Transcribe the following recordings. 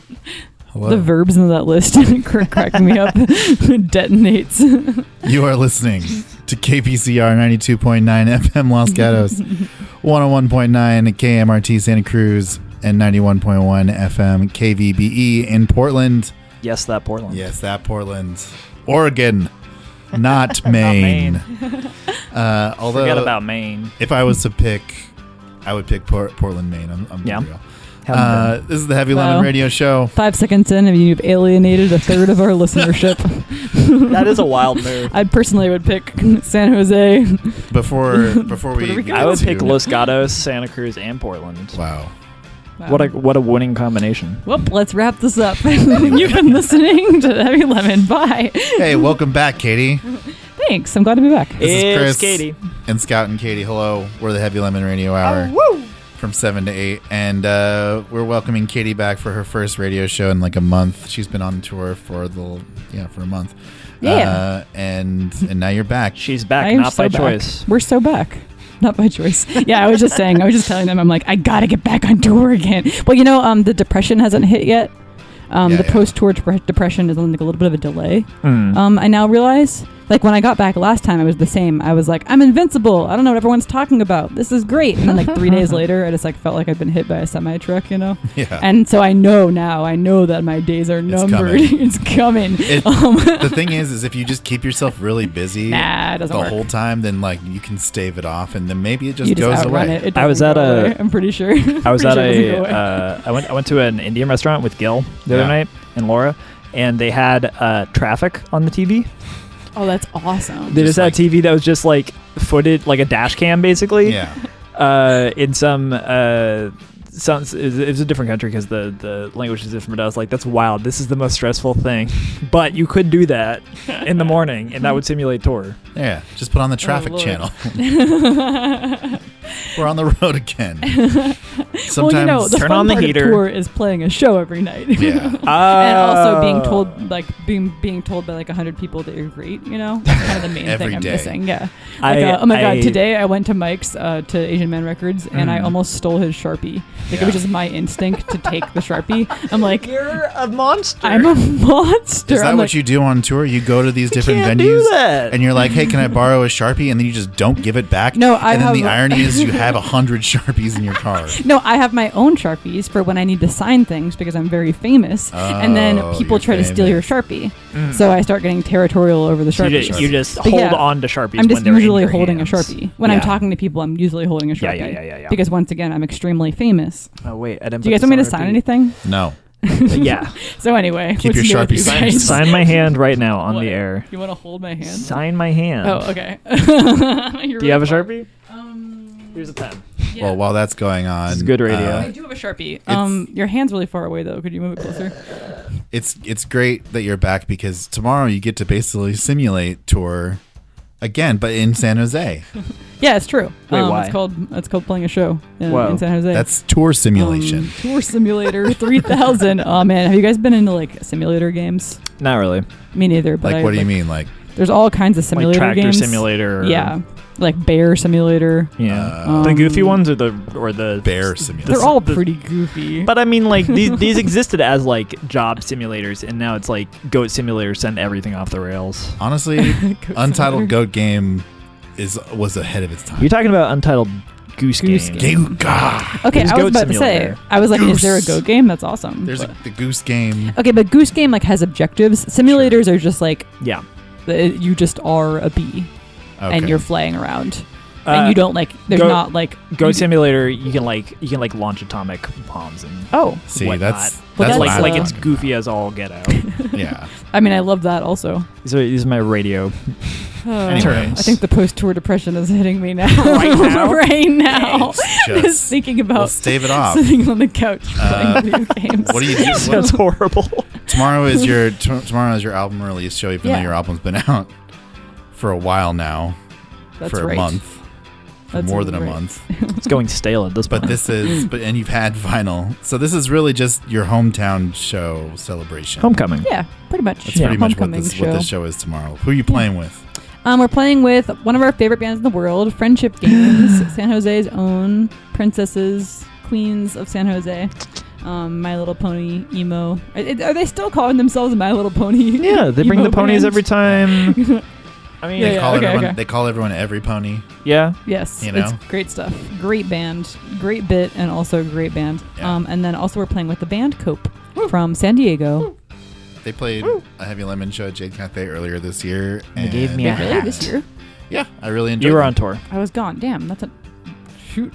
Hello. The verbs in that list crack me up. Detonates. You are listening to KPCR 92.9 FM Los Gatos, 101.9 KMRT Santa Cruz, and 91.1 FM KVBE in Portland. Yes, that Portland. Yes, that Portland. Oregon, not Maine. Although, Forget about Maine. if I was to pick, I would pick Portland, Maine. I'm Yeah. real. This is the Heavy Lemon Wow. Radio Show. 5 seconds in, and you've alienated a third of our listenership. That is a wild move. I personally would pick San Jose. Before we Rico. get I would to- pick Los Gatos, Santa Cruz, and Portland. Wow. What a winning combination. Well, let's wrap this up. You've been listening to Heavy Lemon. Bye. Hey, welcome back, Katie. Thanks. I'm glad to be back. This is Chris. It's Katie. And Scout and Katie. Hello. We're the Heavy Lemon Radio Hour. From 7 to 8. And we're welcoming Katie back for her first radio show in like a month. She's been on tour for a month. Yeah. And now you're back. She's back, I am not so by back. choice. We're so back. Not by choice. Yeah, I was just telling them, I'm like, I gotta get back on tour again. Well, the depression hasn't hit yet. The post-tour depression is on like a little bit of a delay. I now realize, like when I got back last time, I was the same. I was like, I'm invincible. I don't know what everyone's talking about. This is great. And then like 3 days later, I just like felt like I'd been hit by a semi-truck, Yeah. And so I know that my days are numbered. It's coming. The thing is if you just keep yourself really busy Nah, it doesn't the work. whole time, then like you can stave it off, and then maybe it just You just goes outrun away. it. It I was doesn't at go a- away, I'm pretty sure. I was at Pretty sure it doesn't go away. I went to an Indian restaurant with Gil the Yeah. other night and Laura, and they had traffic on the TV. Oh, that's awesome. They just had like- a TV that was just like footed, like a dash cam basically. Yeah. In some it was a different country because the language is different, but I was like, that's wild. This is the most stressful thing. But you could do that in the morning, and that would simulate tour. Yeah. Just put on the traffic Lord. channel. We're on the road again. Sometimes well, the Turn fun on the part heater. of tour is playing a show every night. Yeah. And also being told by like 100 people that you're great, That's kind of the main Every thing I'm day. missing. Yeah. Oh my God, today I went to Mike's to Asian Man Records and I almost stole his Sharpie. Like it was just my instinct to take the Sharpie. I'm like, You're a monster. I'm a monster. Is that I'm what like, you do on tour? You go to these different can't venues do that. and you're like, hey, can I borrow a Sharpie? And then you just don't give it back. No, I And then have the a- irony is you have 100 Sharpies in your car. No, I have my own Sharpies for when I need to sign things because I'm very famous. And then Oh, people you're try to steal your famous. Sharpie. So I start getting territorial over the So Sharpies. you just But hold yeah, on to Sharpies. I'm when just they're in usually your holding hands. a Sharpie. When I'm Yeah. talking to people, I'm usually holding a Yeah, Sharpie. yeah. Because once again, I'm extremely famous. Oh wait, I didn't. Do you guys want me to sign anything? No. Yeah. So anyway, Keep what's your new with Sharpie you guys? Sign my hand right now on What? the air. You want to hold my hand? Sign my hand. Oh, okay. Do you have a Sharpie? Here's a pen. Yeah. Well, while that's going on, It's good radio. I do have a Sharpie. Your hand's really far away though. Could you move it closer? it's great that you're back because tomorrow you get to basically simulate tour again, but in San Jose. Yeah, it's true. Wait, why? It's called playing a show Whoa. in San Jose. That's tour simulation. Tour Simulator 3000. Oh man, have you guys been into like simulator games? Not really. Me neither. But Like, what do you mean? Like, There's all kinds of Like simulator Tractor games. Simulator. Or, Yeah, like Bear Simulator. Yeah. The goofy ones or the Bear simulator. They're all pretty goofy. But I mean, like these existed as like job simulators, and now it's like Goat Simulator send everything off the rails. Honestly, Goat Untitled Simulator. Goat Game was ahead of its time. You're talking about Untitled Goose Goose Game. Game. Gah! Okay, There's I was Goat about to say. Simulator. I was like, is there a Goose. Goat Game? That's awesome. There's But- the Goose Game. okay, but Goose Game like has objectives. Simulators are just like Yeah. you just are a bee Okay. and you're flying around. And you don't like. There's Goat- not like. Goat Simulator, you can like launch atomic bombs and Oh, See, whatnot. that's Well, That's that's like what I it's like goofy as all get out. about. Yeah. I mean, I love that also. These are my radio. Anyway. terms. I think the post-tour depression is hitting me now. Right now? right now. It's Just just thinking we'll about stave it off. sitting on the couch playing video games. What do you do? Sounds horrible. Tomorrow is your album release show, even though Yeah. your album's been out for a while now, That's for a right. month, for That's more than a right. month. It's going stale at this point. But this is, and you've had vinyl, so this is really just your hometown show celebration. Homecoming. Yeah, pretty much. That's pretty much what Homecoming this show. show is tomorrow. Who are you playing with? We're playing with one of our favorite bands in the world, Friendship Games, San Jose's own princesses, queens of San Jose. My Little Pony emo. Are they still calling themselves My Little Pony? Yeah, they bring emo the ponies band? every time. I mean, They call everyone every pony. Yeah. Yes, You know? it's great stuff. Great band, great bit, and also great band. Yeah. And then also we're playing with the band Cope from San Diego. They played a Heavy Lemon show at Jade Cafe earlier this year. They gave me a Really, hat. this year? Yeah, I really enjoyed You were them. on tour. I was gone. Damn, that's a shoot.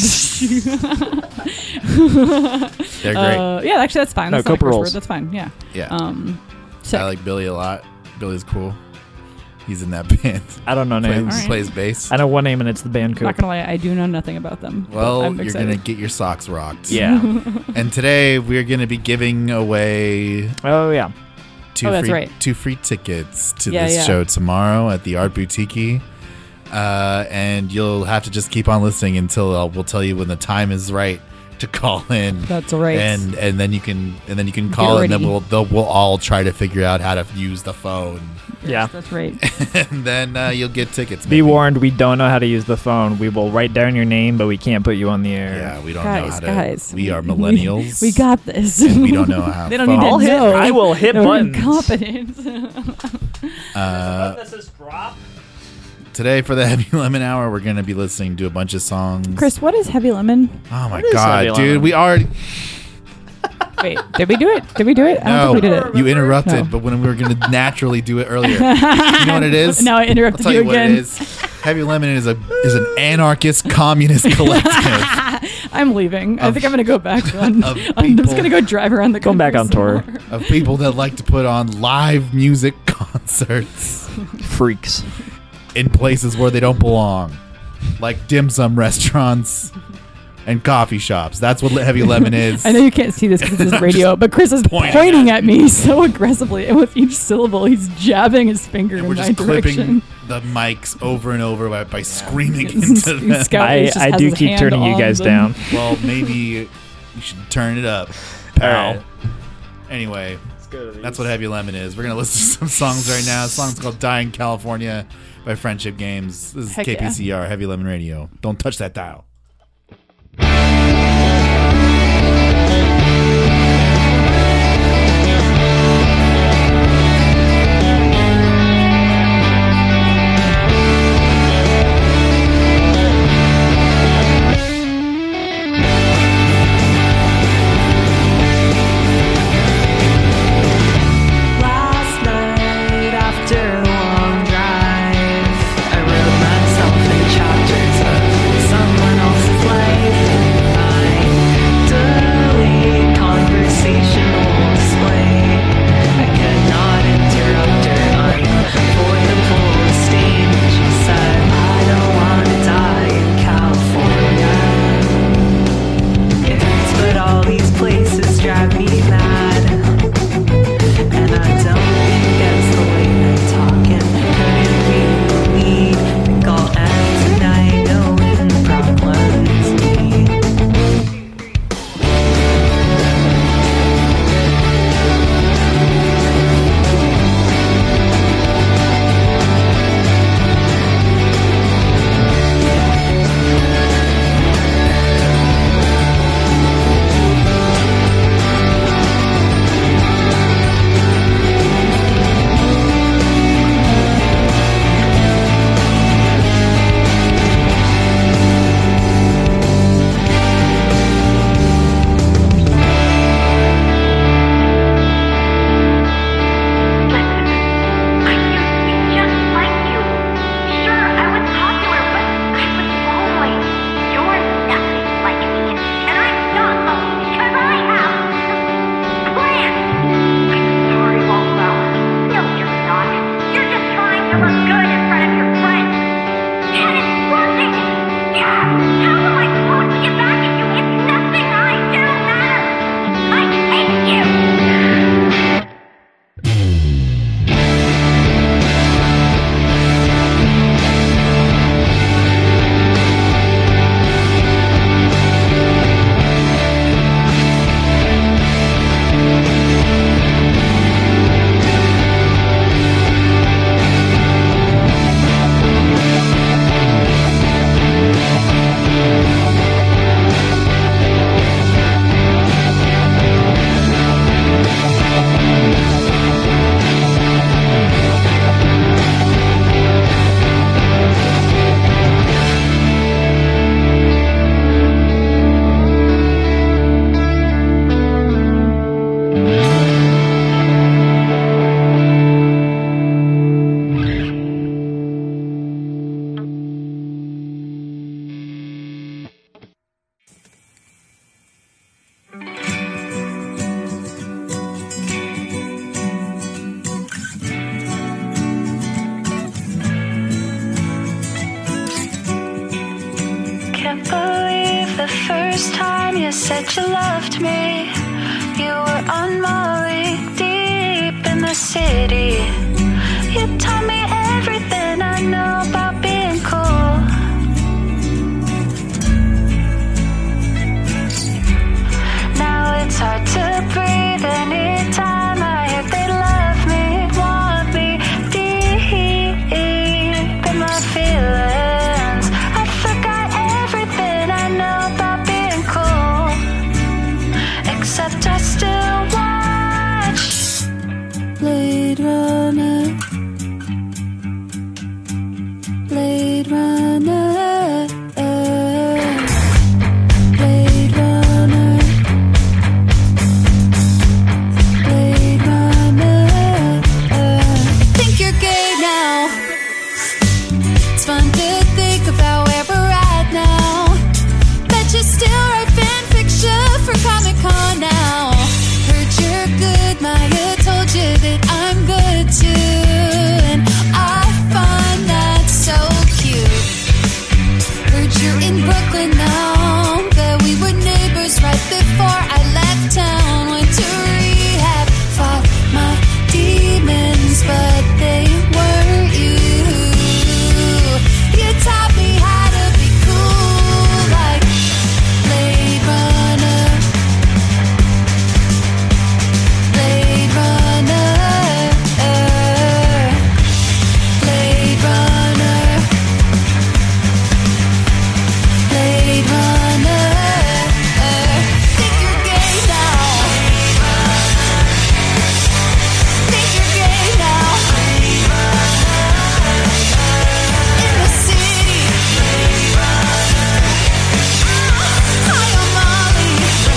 They're great. Yeah, actually, that's fine. No, That's not a Cope curse rolls. word. That's fine. Yeah. Yeah. Sick. I like Billy a lot. Billy's cool. He's in that band. I don't know names. Alright. Plays bass. I know one name, and it's the band Not Coop. gonna lie, I do know nothing about them. but Well, I'm you're excited. going to get your socks rocked. Yeah. And today we're going to be giving away Oh yeah. that's right. 2 free tickets to Yeah, this yeah. show tomorrow at the Art Boutique. And you'll have to just keep on listening until we'll tell you when the time is right to call in. That's right. And then you can call and then ready. we'll all try to figure out how to use the phone. Yes, Yeah. that's right. And then you'll get tickets. Be maybe. warned, we don't know how to use the phone. We will write down your name, but we can't put you on the air. Yeah, we don't know how to. Guys, We are millennials. We got this. and we don't know how. They don't need to I'll hit- know. I will hit They're buttons. incompetent. This is drop. Today for the Heavy Lemon Hour, we're going to be listening to a bunch of songs. Chris, what is Heavy Lemon? Oh my What is Heavy god, dude! Lemon? We already Wait, did we do it? Did we do it? I no. don't think we did it. You interrupted, No. but when we were going to naturally do it earlier, you know what it is? Now I I'll interrupted tell you you what again. it is. Heavy Lemon is an anarchist communist collective. I'm leaving. I Of- think I'm gonna go back. I'm of just people. gonna go drive around the Going back country on some tour. more. Of people that like to put on live music concerts Freaks. in places where they don't belong, like dim sum restaurants and coffee shops. That's what Heavy Lemon is. I know you can't see this because this is I'm radio, just but Chris is pointing pointing at at me so aggressively, and with each syllable, he's jabbing his finger And in we're my just direction. clipping the mics over and over by screaming into them. Scout I just I has do his keep hand turning you on guys them. down. Well, maybe you should turn it up, pal. Alright. Anyway, that's what Heavy Lemon is. We're going to listen to some songs right now. The song's called Die in California by Friendship Games. This is Heck yeah. KPCR, Heavy Lemon Radio. Don't touch that dial. Last night after a long drive, I wrote myself in chapters of someone said you loved me. You were on Molly, deep in the city. You taught me everything I know about being cool. Now it's hard to breathe anytime I hear they love me, want me deep in my feelings. I forgot everything I know about being cool, except I still watch Blade Runner. Blade Runner. Blade Runner. Blade Runner. Think you're gay now. It's fun to think about where we're at now. Bet you still write fan fiction for Comic-Con now. Heard you're good, Maya told you that I'm good too. And I find that so cute. Heard you're in Brooklyn now. Bet we were neighbors right before I left town. Went to rehab, fought my demons, but they weren't you. You taught me how to be cool, like Blade Runner. Blade Runner. Blade Runner. Blade Runner. Think you're gay now. Think you're gay now. In the city. High on Molly.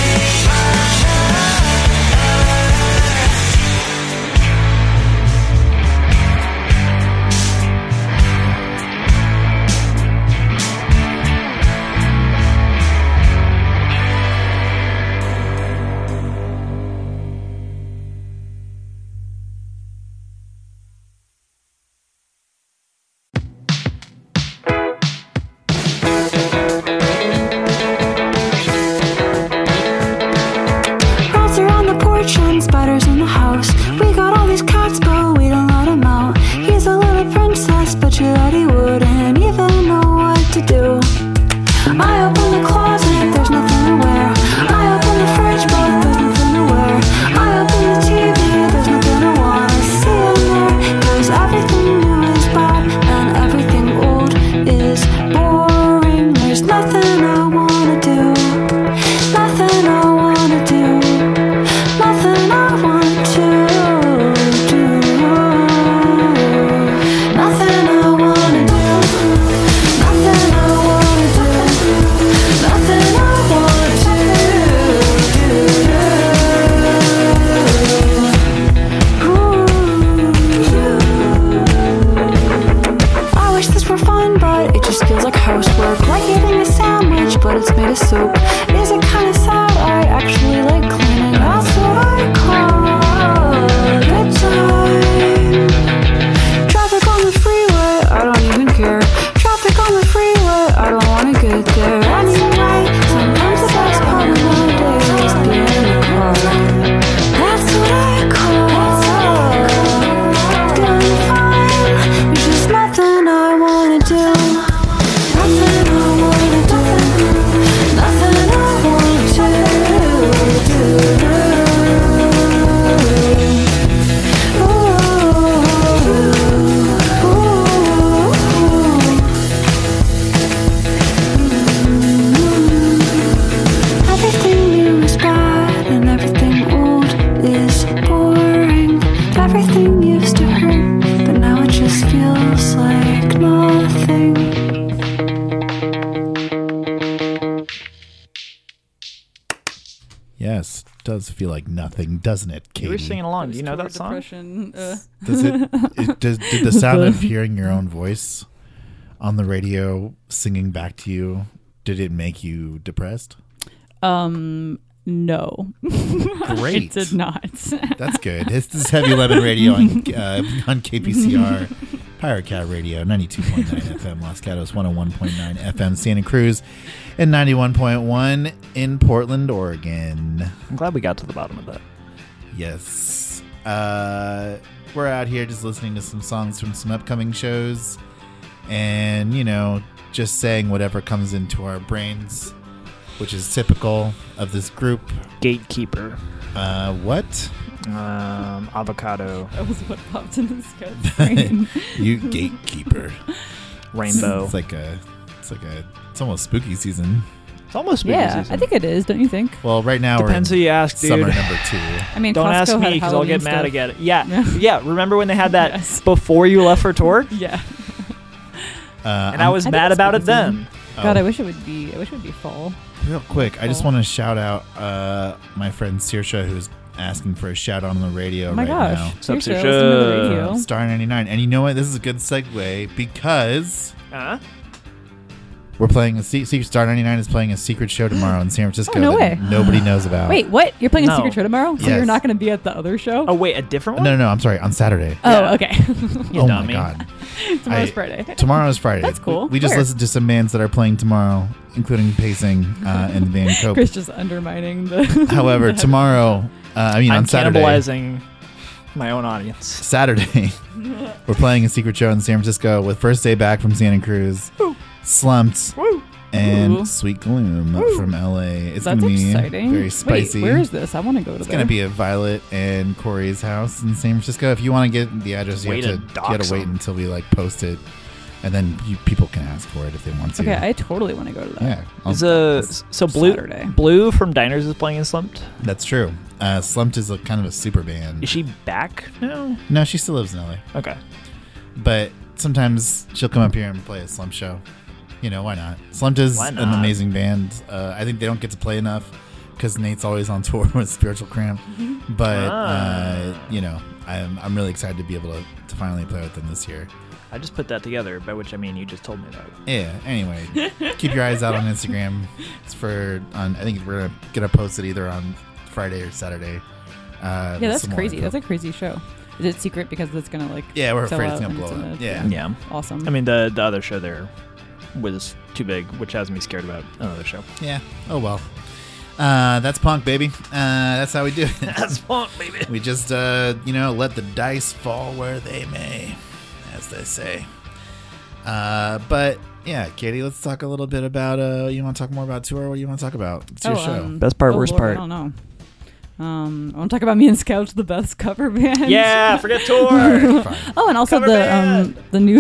Rats are on the porch and spiders in the house. We got all these cats, but we don't let them out. He's a little princess, bet you that he wouldn't even know what to do. I open the closet, there's nothing to wear. I open the fridge, but there's nothing to wear. I open the TV, there's nothing I wanna see in there. 'Cause everything new is bad and everything old is boring. There's nothing I wanna do. Nothing I wanna do. Nothing I want to do. Nothing I wanna do. Nothing I wanna do. Nothing I want to do. I wish this were fun, but it just feels like housework. Like eating a sandwich, but it's made of soap. Is it kind of sad? I actually like cleaning. That's what I call a good time. Traffic on the freeway, I don't even care. Traffic on the freeway, I don't wanna get there. Anyway, sometimes the best part of my day is being in the car. That's what I call doing fine. There's just nothing I wanna do. Nothing I wanna do. Nothing I want to do. Everything new is bad and everything old is boring. Everything used to hurt, but now it just feels like nothing. Yes, does feel like nothing, doesn't it, Katie? You were singing along. Do you know that song? Depression. Does did the sound of hearing your own voice on the radio singing back to you, did it make you depressed? No. Great. It did not. That's good. This is Heavy Lemon Radio on KPCR Pirate Cat Radio, 92.9 FM Los Gatos, 101.9 FM Santa Cruz, and 91.1 in Portland, Oregon. I'm glad we got to the bottom of that. Yes. We're out here just listening to some songs from some upcoming shows and, just saying whatever comes into our brains, which is typical of this group. Gatekeeper. What? Avocado. That was what popped in this guy's brain. You gatekeeper. Rainbow. It's almost spooky season. It's almost spooky Yeah, season. I think it is. Don't you think? Well, right now Depends we're who in you ask, dude. summer number 2. I mean, Don't Costco ask had me because I'll get Halloween mad stuff. again. Yeah. Yeah. Yeah. Remember when they had that Yes. before you left for tour? Yeah. And I was I think mad it's about it spooky then. God, I wish it would be. I wish it would be fall. Real quick, I just Oh. want to shout out my friend Saoirse, who's asking for a shout out on the radio Oh my right gosh. Sup, Seriously, Saoirse? listen to the radio. now. Star 99. And you know what? This is a good segue because we're playing Star 99 is playing a secret show tomorrow in San Francisco Oh, no that way. nobody knows about. Wait, what? You're playing No. a secret show tomorrow? So Yes. you're not going to be at the other show? Oh, wait, a different one? No, I'm sorry. On Saturday. Oh, Yeah. okay. You Oh dummy. my God. Tomorrow's Friday. Tomorrow is Friday. That's cool. We just Where? listened to some bands that are playing tomorrow, including Pacing and the band Cope. Chris just undermining the. However, the- tomorrow, I'm on Saturday, cannibalizing my own audience. Saturday, we're playing a secret show in San Francisco with First Day Back from Santa Cruz, Slumped, and Ooh. Sweet Gloom from LA. It's That's going to be exciting. very spicy. Wait, where is this? I want to go to It's there. going to be at Violet and Corey's house in San Francisco. If you want to get the address, you Way have to to dox wait them. until we post it, and then people can ask for it if they want to. Okay, I totally want to go to that. yeah, I'll- So Blue Saturday. Blue from Diners is playing in Slumped. that's true. Slumped is a kind of a super band. Is she back now? No, she still lives in LA. Okay. But sometimes she'll come up here and play a Slump show. Why not? Slumped is Why an not? amazing band. I think they don't get to play enough because Nate's always on tour with Spiritual Cramp. But I'm really excited to be able to finally play with them this year. I just put that together, by which I mean you just told me that. Yeah. Anyway, keep your eyes out on Instagram. It's I think we're gonna post it either on Friday or Saturday. Yeah, with that's some more crazy. info. That's a crazy show. Is it secret because it's gonna like? Yeah, we're sell afraid it's out gonna when blow in up. the- Yeah. Yeah. Awesome. I mean, the other show there was too big, which has me scared about another show. Yeah. Oh well. That's punk, baby. That's how we do it. That's fun, baby. We just, let the dice fall where they may, as they say. But yeah, Katie, let's talk a little bit about. You want to talk more about tour? What do you want to talk about? It's your show. Best part, oh, worst Lord, part. I don't know. I want to talk about me and Scout, the Beth's cover band. Yeah, forget tour. Fine. Oh, and also Cover the band. the new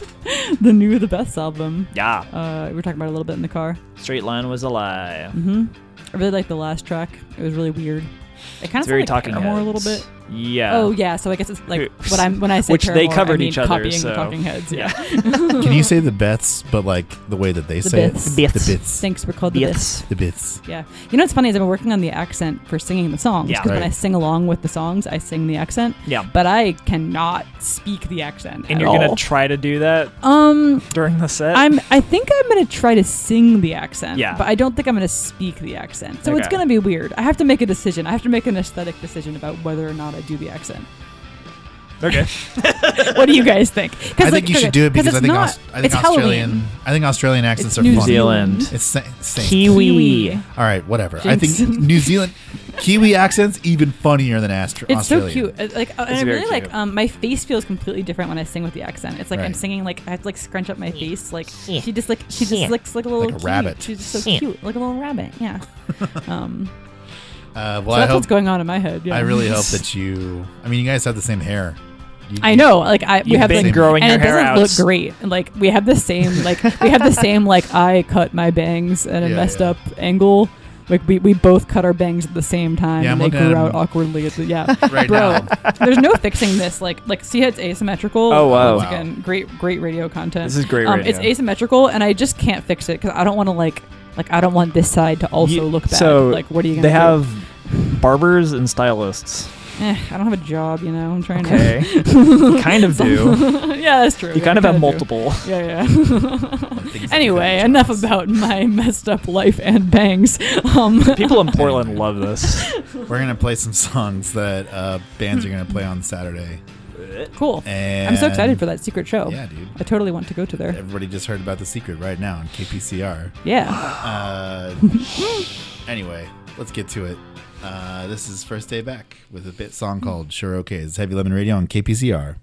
The Beth's album. Yeah. We were talking about it a little bit in the car. Straight Line was a lie. I really liked the last track. It was really weird. It kind It's of very sounded like Talking Paramore a Heads. little bit. Yeah. Oh yeah, so I guess it's like when I say Which they Paramore, covered I mean each other, copying so- the Talking Heads. Yeah. Can you say the Beths, but like the way that they The say Biths. it? Biths. The Biths. Thanks, we're called the Biths. Yes. The Biths. Yeah. You know what's funny is I've been working on the accent for singing the songs. Yeah. Because when Right. I sing along with the songs, I sing the accent. Yeah. But I cannot speak the accent And at you're all. gonna try to do that during the set? I think I'm gonna try to sing the accent. Yeah. But I don't think I'm gonna speak the accent. So it's Okay. gonna be weird. I have to make a decision. I have to make an aesthetic decision about whether or not I do the accent. Okay. What do you guys think? I think you should do it because it's I think not, I think it's Australian. Halloween. I think Australian accents It's are New fun. Zealand. It's same. Kiwi. All right, whatever. Jinx. I think New Zealand Kiwi accents even funnier than It's Australian. so cute. And I very really like. cute. My face feels completely different when I sing with the accent. It's like I'm Right. singing like I have to like scrunch up my face. Like she just looks like a little Like a cute. rabbit. She's just so cute, like a little rabbit. Yeah. Well, So I that's hope. what's going on in my head. Yeah. I really hope that you. I mean, you guys have the same hair. I know. Like we You've have been like growing and your it hair doesn't out. look great. And like we have the same like I cut my bangs at a Yeah, messed yeah. up angle. Like we both cut our bangs at the same time, Yeah, and I'm they looking grew at out him awkwardly. right Bro, now. there's no fixing this. Like see, it's asymmetrical. Oh, wow. Once again, great radio content. This is great It's radio. asymmetrical, and I just can't fix it because I don't want to like I don't want this side to also look bad. So like, what are you gonna they do? have barbers and stylists. I don't have a job, you know. I'm trying Okay. You kind of do. to. Yeah, that's true. You kind of have multiple. Yeah. Things Anyway, like enough about my messed up life and bangs. People in Portland love this. We're gonna play some songs that bands are gonna play on Saturday. Cool. And I'm so excited for that secret show. Yeah, dude. I totally want to go to there. Everybody just heard about The Secret right now on KPCR. Yeah. Anyway, let's get to it. This is First Day Back with a bit song called Sure Okay. It's Heavy Lemon Radio on KPCR.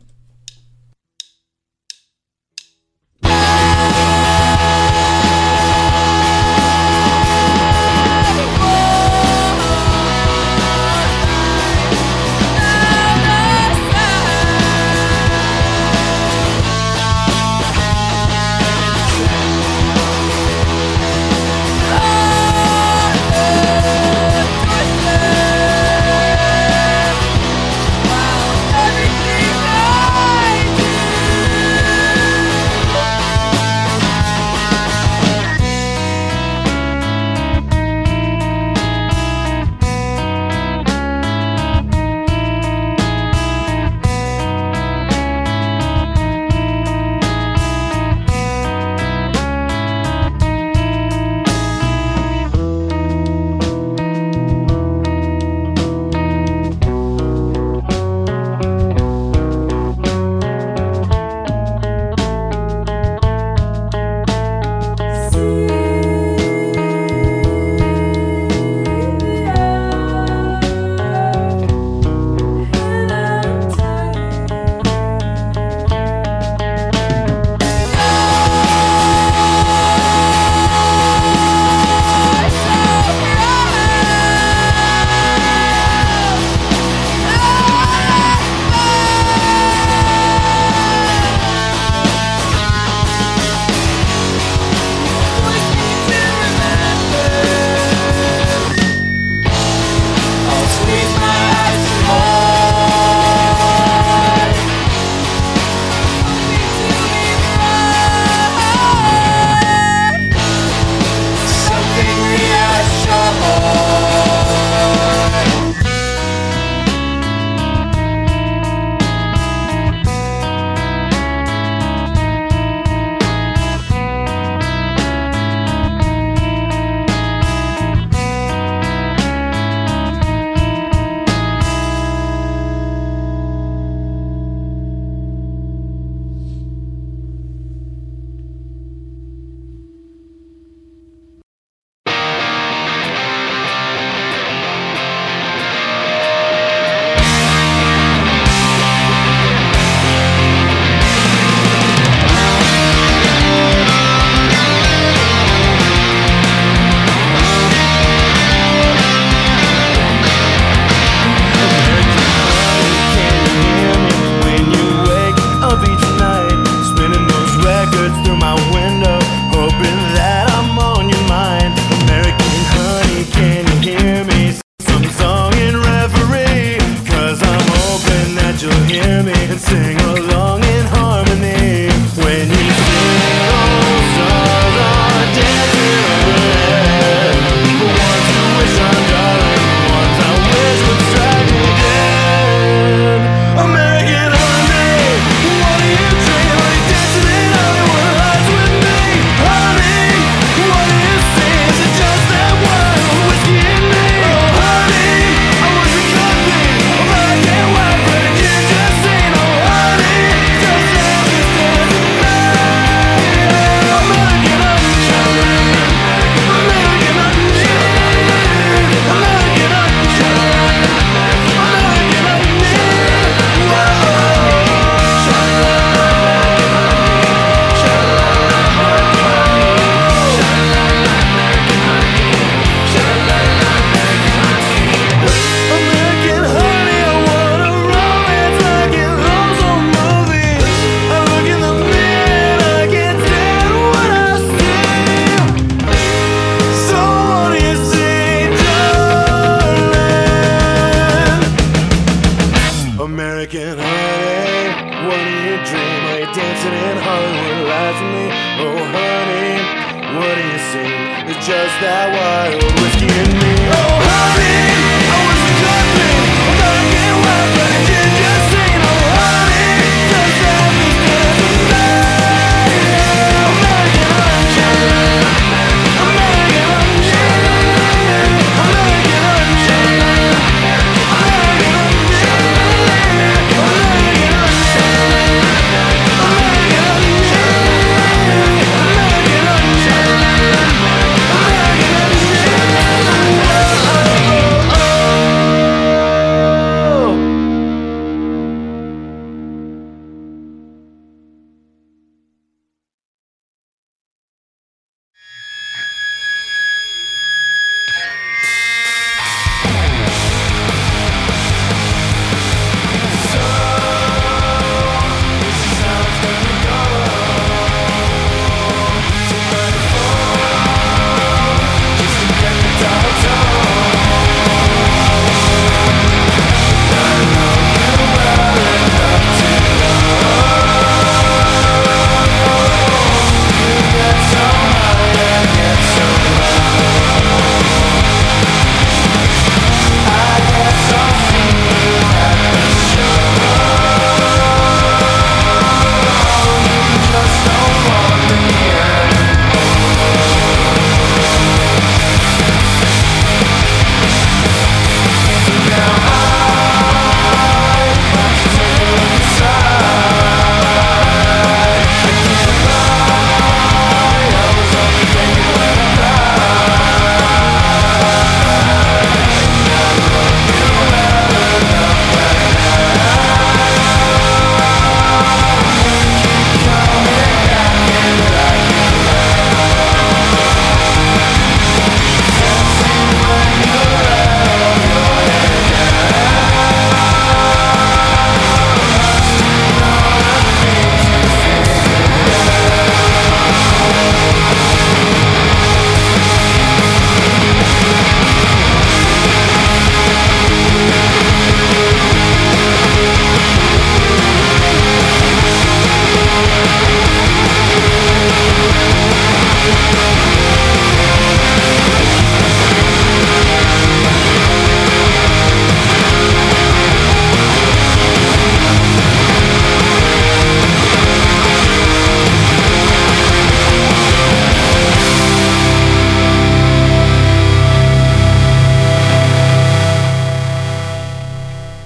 just that wild whiskey in me. Oh, honey, I was a country, I'm gonna get wild, but I did just sing. Oh, honey, just have me tonight. American Hunter, American Hunter, American Hunter, American Hunter, American Hunter.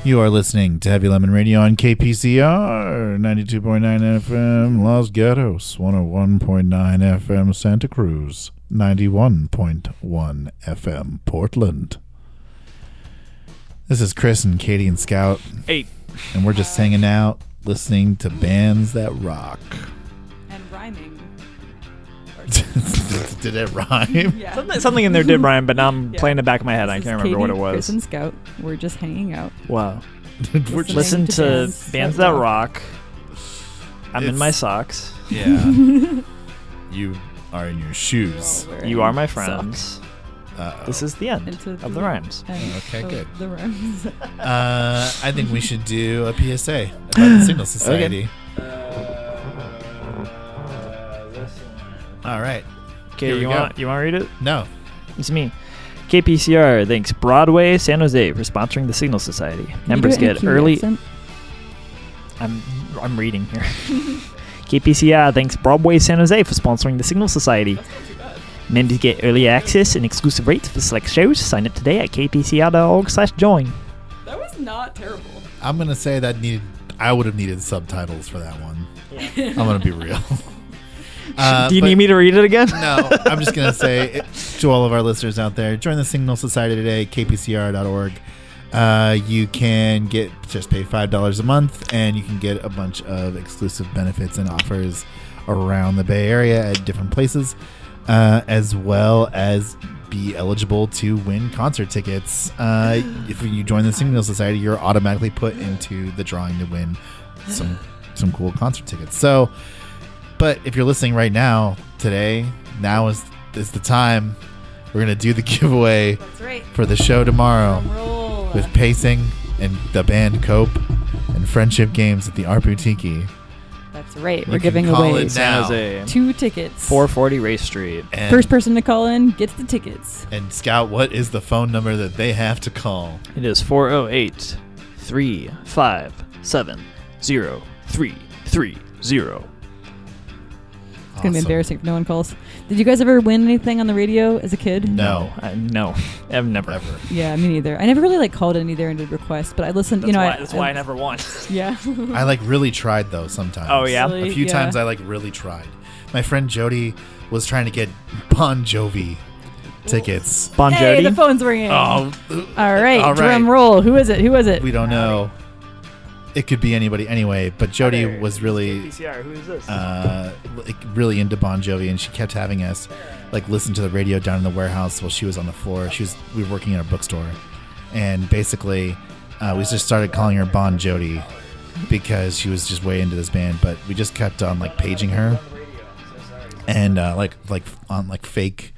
You are listening to Heavy Lemon Radio on KPCR 92.9 FM Los Gatos, 101.9 FM Santa Cruz, 91.1 FM Portland. This is Chris and Katie and Scout. 8. And we're just hanging out, listening to bands that rock. And rhyming. Did it rhyme? Yeah. Something in there did rhyme, but now I'm Yeah. playing the back of my head. I This can't is remember what it Katie, was. Chris and Scout. We're just hanging out. Wow. We're just, Listen to to bands that rock. rock. I'm in It's- my socks. yeah. You are in your shoes. You are my friends. Uh-oh. This is the end Into of the rhymes. Okay, good. The rhymes. I think we should do a PSA about the Signal Society. All right. Okay, Here we you go. want to read it? No. It's me. KPCR thanks Broadway San Jose for sponsoring the Signal Society. Members get early. I'm reading here. KPCR thanks Broadway San Jose for sponsoring the Signal Society. Members get early access and exclusive rates for select shows. Sign up today at kpcr.org/join. That was not terrible. I'm going to say that I would have needed subtitles for that one. I'm going to be real. Do you need me to read it again? No, I'm just going to say to all of our listeners out there, join the Signal Society today, kpcr.org. You can just pay $5 a month, and you can get a bunch of exclusive benefits and offers around the Bay Area at different places, as well as be eligible to win concert tickets. If you join the Signal Society, you're automatically put into the drawing to win some cool concert tickets. So, but if you're listening right now, today, now is the time. We're going to do the giveaway That's right. for the show tomorrow Roll. with Pacing and the band Cope and Friendship Games at the Art Boutique. That's right. You We're can giving call away it San now. Jose. 2 tickets. 440 Race Street. And, First person to call in gets the tickets. and Scout, what is the phone number that they have to call? It is 408 357 0330. It's going to be embarrassing if no one calls. Did you guys ever win anything on the radio as a kid? No. No. I've never. Ever. Yeah, me neither. I never really called in either and did requests, but I listened. That's why I never won. Yeah. I really tried though sometimes. Oh, yeah? Really? A few Yeah. times I really tried. My friend Jody was trying to get Bon Jovi tickets. Bon Hey, Jovi. the phone's ringing. Oh, All right, all right. drum roll. Who is it? Who is it? we don't know. It could be anybody anyway, but Jody There. was really PCR. Who is this? really into Bon Jovi, and she kept having us listen to the radio down in the warehouse while she was on the floor. We were working in a bookstore, and basically we just started calling her Bon Jody because she was just way into this band. But we just kept on paging her, and on fake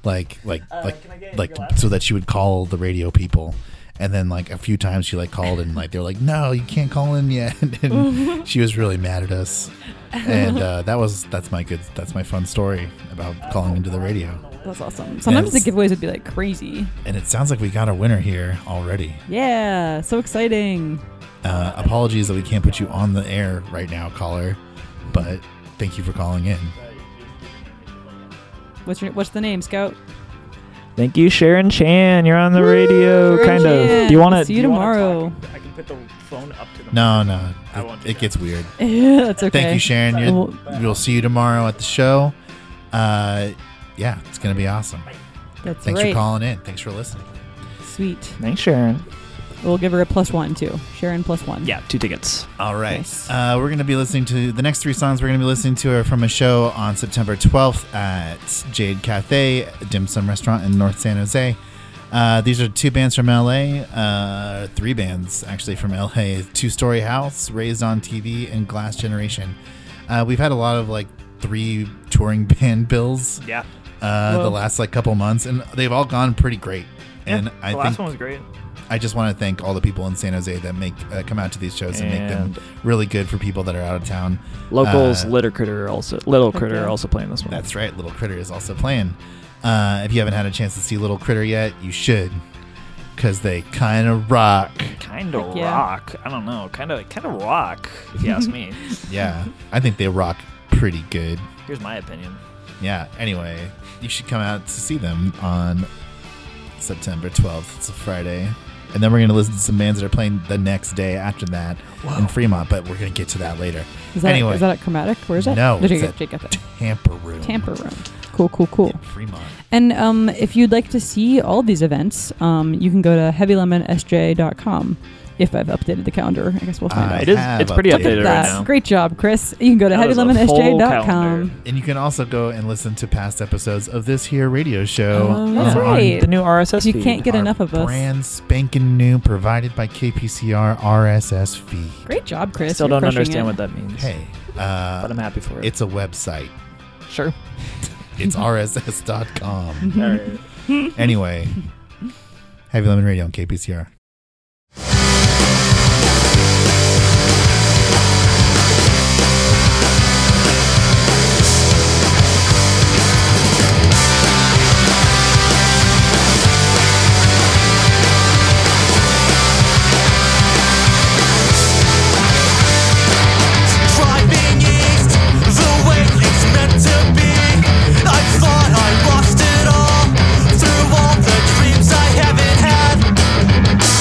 so that she would call the radio people. And then a few times she called and they were like, no, you can't call in yet. And she was really mad at us. And that's my fun story about calling into the radio. That's awesome. Sometimes the Yes. giveaways would be crazy. And it sounds like we got a winner here already. Yeah, so exciting. Apologies that we can't put you on the air right now, caller, but thank you for calling in. What's the name, Scout? Thank you, Sharon Chan. You're on the radio, Sharon kind of. Chan. Do you want to? See you tomorrow. I can put the phone up to the. No, I won't do it that. gets weird. Yeah, that's okay. Thank you, Sharon. We'll see you tomorrow at the show. Yeah, it's going to be awesome. That's Thanks right. for calling in. Thanks for listening. Sweet. Thanks, Sharon. We'll give her a +1 too. Sharon +1. Yeah, 2 tickets. All right. Nice. We're going to be listening to the next 3 songs. We're going to be listening to are from a show on September 12th at Jade Cafe, a dim sum restaurant in North San Jose. These are 2 bands from LA, 3 bands actually from LA. 2 Story House, Raised on TV, and Glass Generation. We've had a lot of 3 touring band bills Yeah. the last couple months, and they've all gone pretty great. And the last one was great. I just want to thank all the people in San Jose that come out to these shows and make them really good for people that are out of town. Locals, Little Critter yeah. also playing this one. That's right. Little Critter is also playing. If you haven't had a chance to see Little Critter yet, you should, because they kind of rock. Kind of Heck yeah. rock. I don't know. Kind of rock, if you ask me. Yeah, I think they rock pretty good. Here's my opinion. Yeah, anyway, you should come out to see them on September 12th. It's a Friday. And then we're going to listen to some bands that are playing the next day after that in Fremont, but we're going to get to that later. Is that, anyway, is that at Chromatic? Where is that? No, Did you it's get that? Tampa Room. Tampa Room. Cool. In Fremont. And if you'd like to see all these events, you can go to heavylemonsj.com. If I've updated the calendar, I guess we'll find out. It's pretty updated right now. Great job, Chris. You can go to That was a full heavylemonsj.com. calendar. And you can also go and listen to past episodes of this here radio show. Oh, that's on right. The new RSS You feed. can't get our enough of us. brand spanking new, provided by KPCR RSS feed. Great job, Chris. Still You're don't crushing understand it. what that means. Hey, But I'm happy for it. it's a website. Sure. It's rss.com. All right. Anyway, Heavy Lemon Radio on KPCR. Driving east, the way it's meant to be. I thought I lost it all through all the dreams I haven't had.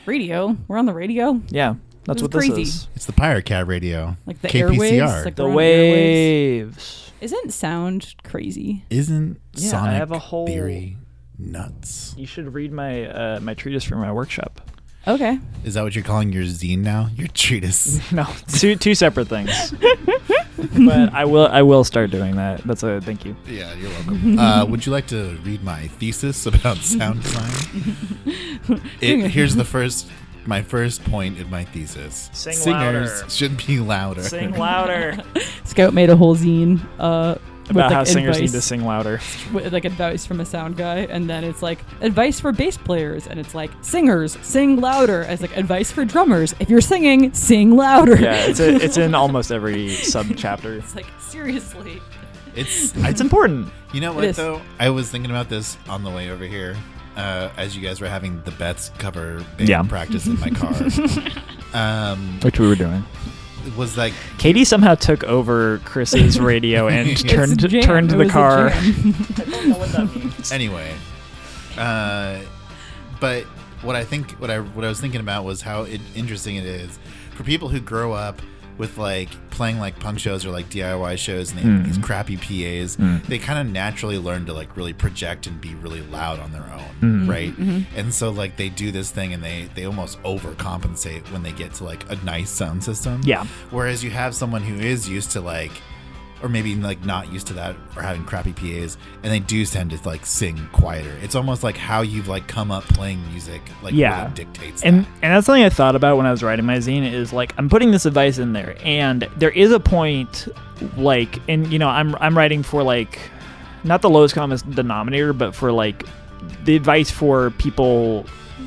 Radio. We're on the radio. Yeah, that's This what is this crazy. is. It's the Pirate Cat Radio. Like the KPCR. airwaves. Like The we're on airwaves. waves. Isn't sound crazy? Isn't Yeah, I Sonic have a whole- Theory nuts? You should read my my treatise for my workshop. Okay. Is that what you're calling your zine now? Your treatise? No, two separate things. But I will start doing that. That's a thank you. Yeah, you're welcome. Would you like to read my thesis about sound design? Here's my first point in my thesis. Sing Singers louder. should be louder. Sing louder. Scout made a whole zine with About like how singers advice, need to sing louder. with, like advice from a sound guy, and then it's like advice for bass players, and it's like singers sing louder. As like advice for drummers, if you're singing, sing louder. Yeah, it's in almost every sub chapter. It's like seriously. It's important. You know It what is. though? I was thinking about this on the way over here, as you guys were having the Beth's cover band Yeah. practice in my car. Which we were doing. It was like Katie somehow took over Chris's radio and It's turned It's a jam. turned It the was a car. jam. I don't know what that means. anyway. But what I was thinking about was how interesting it is for people who grow up with like playing like punk shows or like DIY shows and they have these crappy PAs. They kind of naturally learn to like really project and be really loud on their own, right? And so like they do this thing and they almost overcompensate when they get to like a nice sound system. Yeah. Whereas you have someone who is used to like, or maybe like not used to that or having crappy PAs, and they do tend to like sing quieter. It's almost like how you've like come up playing music, like Yeah. really dictates And that. that's something I thought about when I was writing my zine is like I'm putting this advice in there, and there is a point like, and you know I'm writing for like not the lowest common denominator, but for like the advice for people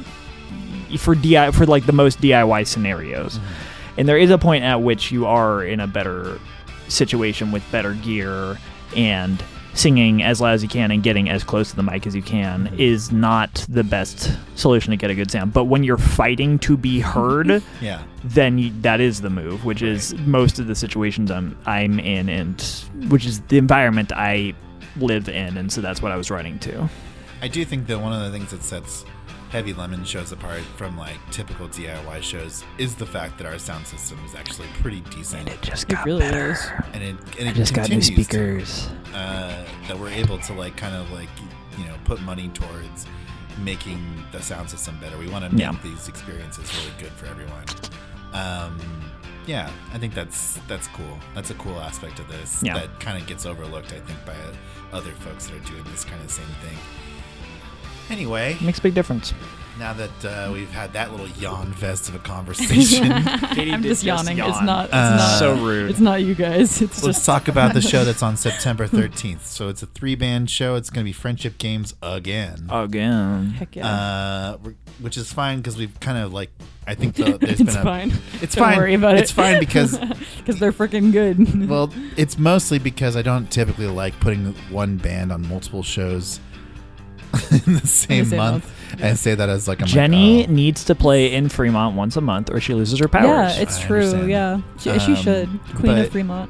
for like the most DIY scenarios. And there is a point at which you are in a better situation with better gear, and singing as loud as you can and getting as close to the mic as you can is not the best solution to get a good sound. But when you're fighting to be heard, Yeah. then that is the move, which is most of the situations I'm in, and which is the environment I live in, and so that's what I was writing to. I do think that one of the things that sets Heavy Lemon shows apart from like typical DIY shows is the fact that our sound system is actually pretty decent, Just It really is. and it just got new continues to, speakers. that we're able to like kind of like put money towards making the sound system better. We want to make these experiences really good for everyone. Yeah, I think that's cool. That's a cool aspect of this that kind of gets overlooked, I think, by other folks that are doing this kind of same thing. Anyway, Makes a big difference. now that we've had that little yawn fest of a conversation, Katie I'm did just yawning. It's yawn. not. It's not So rude. It's not you guys. It's let's just talk about the show that's on September 13th. So it's a 3-band show. It's going to be Friendship Games again. Again. heck yeah. Which is fine because we've kind of like, I think there's It's been a... fine. It's Don't fine. worry about It's it. fine because... Because they're freaking good. Well, it's mostly because I don't typically like putting one band on multiple shows in the same month. I say that as like I'm Jenny like, oh. needs to play in Fremont once a month, or she loses her powers. Yeah, it's I true. understand. Yeah, she should. Queen but- of Fremont.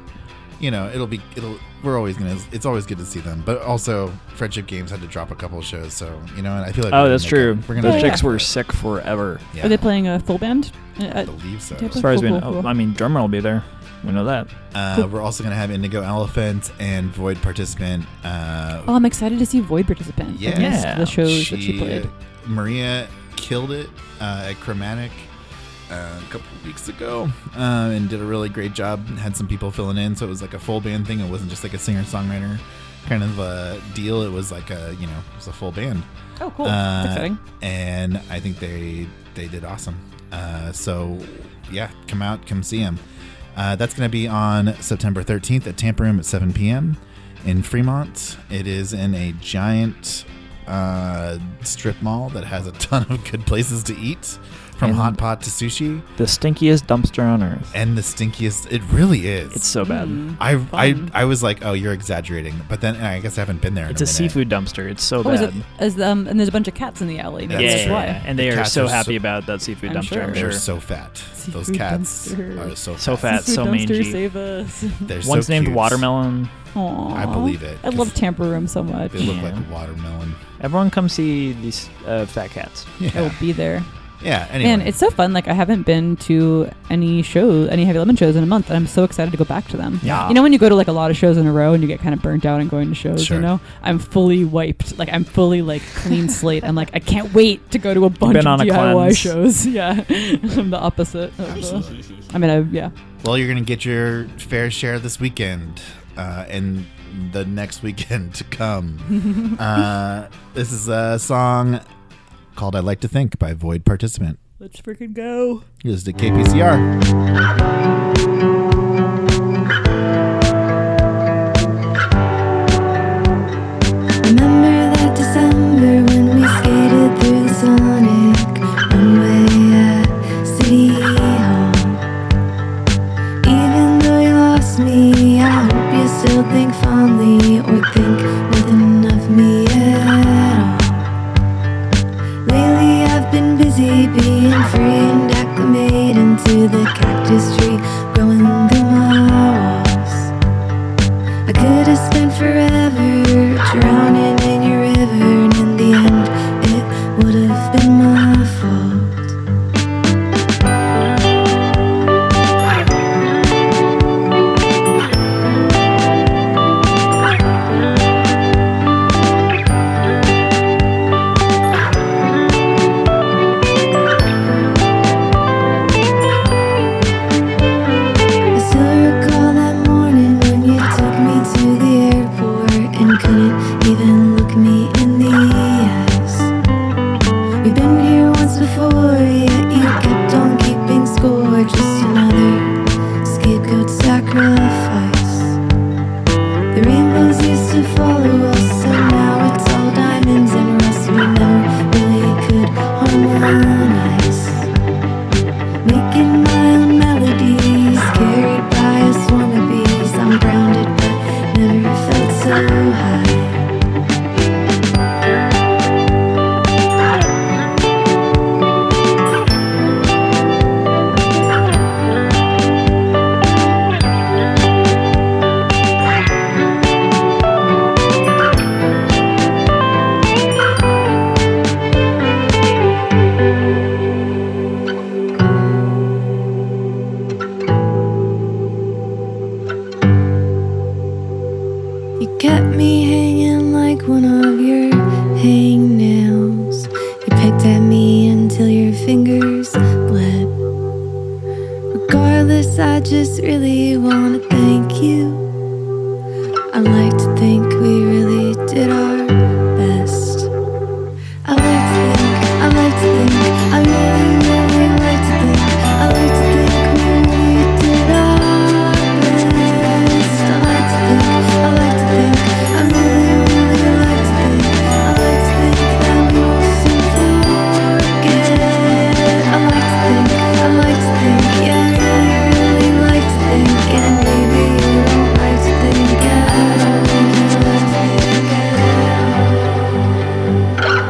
We're always gonna. It's always good to see them, but also Friendship Games had to drop a couple of shows, so and I feel like Oh, we're that's gonna true. make We're gonna Those make chicks up were for it. sick forever. Yeah, Are they playing a full band? I believe so. Type As far as we Cool, know, cool. I mean, drummer will be there. We know that. We're also gonna have Indigo Elephant and Void Participant. Oh, I'm excited to see Void participant. Yeah. I missed Yeah. the shows that she played. Maria killed it at Chromatic a couple of weeks ago and did a really great job. Had some people filling in, so it was like a full band thing. It wasn't just like a singer-songwriter kind of deal. It was like it was a full band. Oh, cool. That's exciting. And I think they did awesome. So yeah, come see them. That's going to be on September 13th at Tampa Room at 7 p.m. in Fremont. It is in a giant strip mall that has a ton of good places to eat, from And hot pot to sushi, The stinkiest dumpster on earth. and the stinkiest. It really is. It's so bad. I was like, oh, you're exaggerating, but then I guess I haven't been there. It's in a a minute. seafood dumpster. It's so Oh, is bad. it? And there's a bunch of cats in the alley. That's That's true. why. And they The are cats so are happy so- about that seafood I'm dumpster. sure. I'm They're sure. so fat. Those Seafood cats dumpster. are so So fat. fat, so Seafood dumpster, mangy. save us. They're One's so named cute. Watermelon. Aww. I believe it, I love 'cause Tampa Room so much. They look Yeah. like watermelon. Everyone come see these fat cats. Yeah. I will be there. Yeah. Anyway. Man, it's so fun. Like, I haven't been to any Heavy Lemon shows in a month, and I'm so excited to go back to them. Yeah. You know, when you go to like a lot of shows in a row and you get kind of burnt out and going to shows, Sure. you know, I'm fully wiped. Like, I'm fully like clean slate. I'm like, I can't wait to go to a bunch been of on a DIY cleanse. shows. Yeah. I'm the opposite of yeah. Well, you're going to get your fair share this weekend and the next weekend to come. This is a song called I'd Like to Think by Void Participant. Let's freaking go. Here's to KPCR. Remember that December when we skated through the Sonic runway at City Hall. Even though you lost me, I hope you still think fondly or think nothing of me at all. Lately I've been busy being free and acclimating to the cactus tree growing through my walls. I could have spent forever drowning in your river, and in the end it would have been my fault. I still recall that morning when you took me to the airport and couldn't even look me in the eyes. We've been here once before, yet you kept on keeping score. Just another scapegoat sacrifice. The rainbows used to follow us, and now it's all diamonds and rust. We never really could harmonize. Making my own melodies, carried by a swarm of bees. I'm grounded but never felt so high. You kept me hanging like one of your hangnails. You picked at me until your fingers bled. Regardless, I just really wanna thank you. I like to think we really did our best. I like to think, I really, really like to think. I like to think we really did our best. I like to think, I really, really like to think. I like to think that we will soon forget. I like to think, yeah, I really, really like to think. And maybe you don't like to think at all. You like to think at all.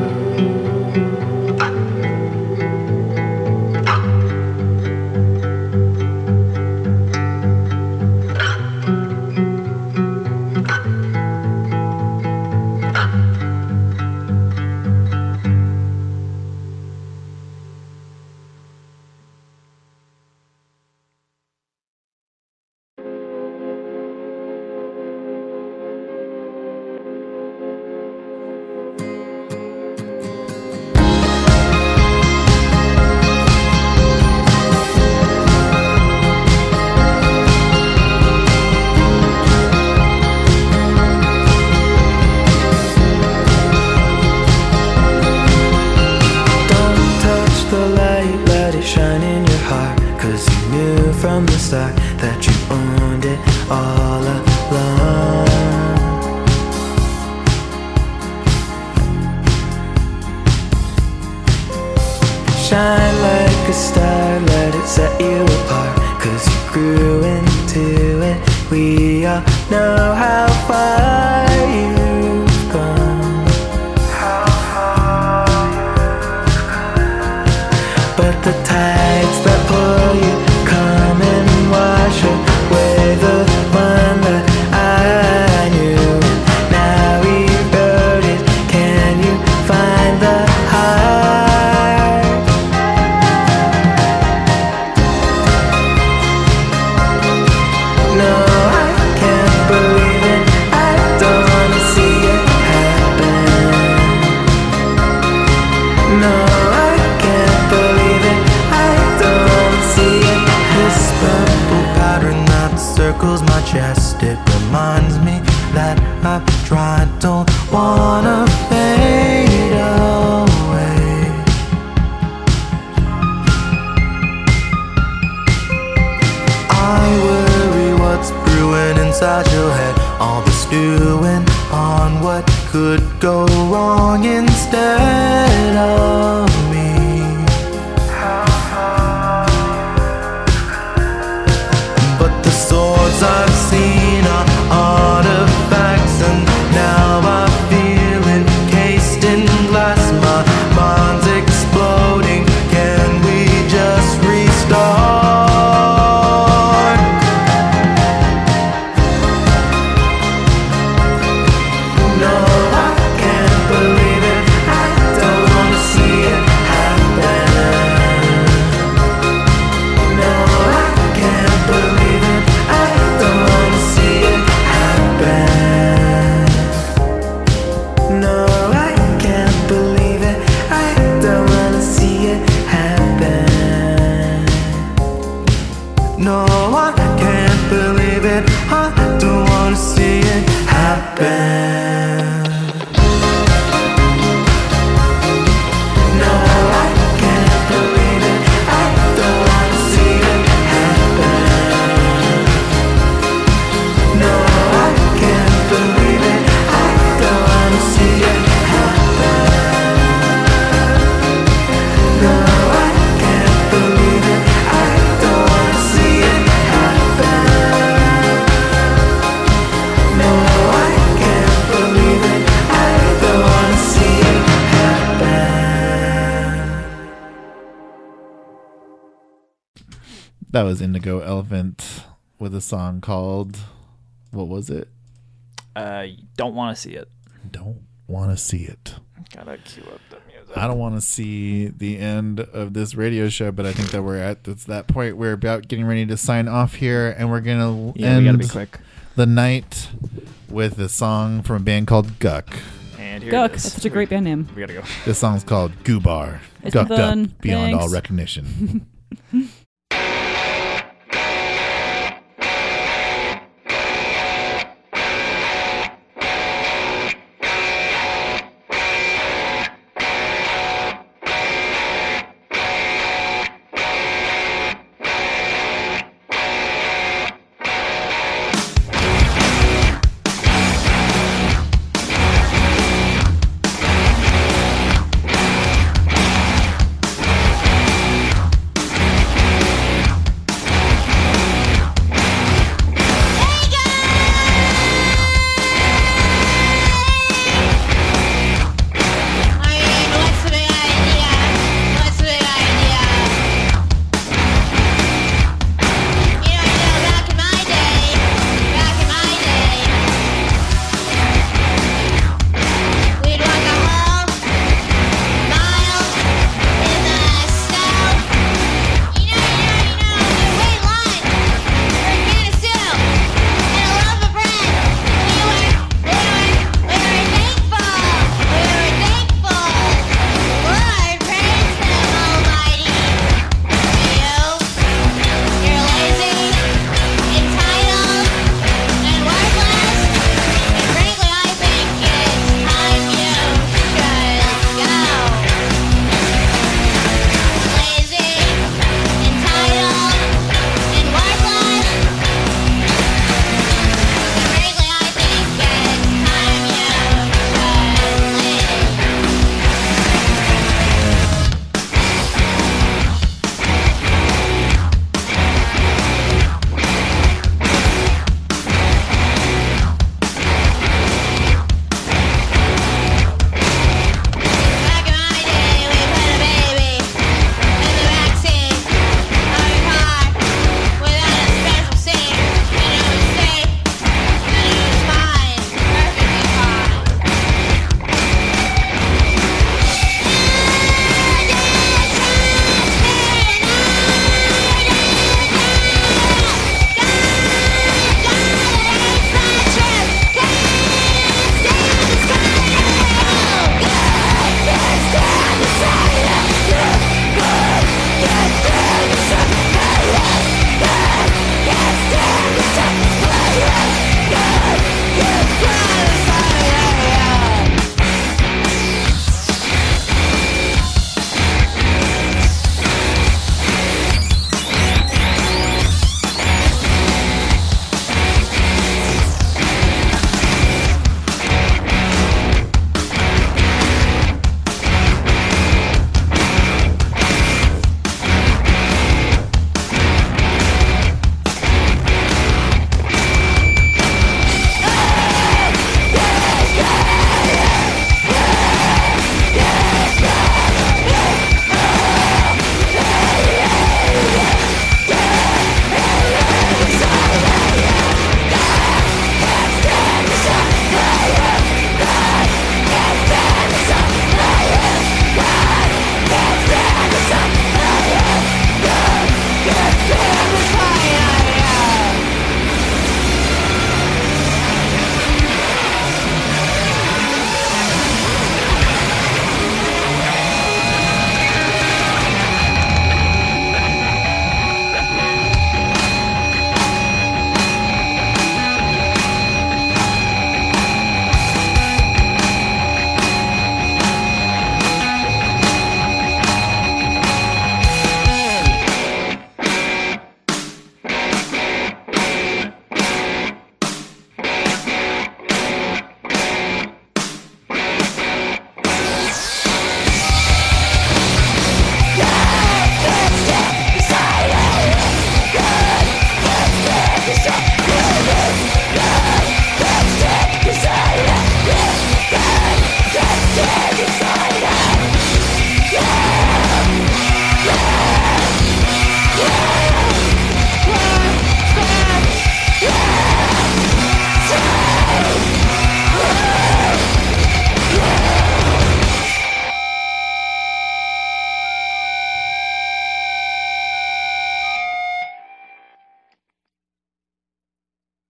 Don't touch the light, let it shine in your heart. 'Cause you knew from the start that you owned it all along. Shine like a star, let it set you apart. 'Cause you grew into it. We all know how far you've gone. But the tides that pull you come and wash away the one that I knew. Now eroded, can you find the heart? don't wanna fade away. I worry what's brewing inside your head, all the stewing on what could go wrong instead of me. But the swords I've seen are artifacts, and now I feel encased in glass. My mind's exploding. Can we just restart? No, I can't believe it. I don't wanna see it happen. No, I can't believe it. I don't wanna see it happen. No, I can't believe it. I don't wanna see it happen. No, I can't believe it. I don't wanna see it happen. No, I can't believe it. I don't wanna see it happen. No, I can't believe it. I don't wanna see it happen. No, I can't believe it. I don't wanna see it happen. No, I can't believe it. I don't wanna see it happen. That was Indigo Elephant with a song called, what was it? Don't want to see it. Don't want to see it. Gotta cue up the music. I don't want to see the end of this radio show, but I think that we're at that point. We're about getting ready to sign off here, and we're gonna Yeah, we gotta be end quick. the night with a song from a band called Guck. And here Guck. it is. That's such a great band name. We gotta go. This song's called Goobar. It's Gucked fun. up beyond all Thanks. recognition.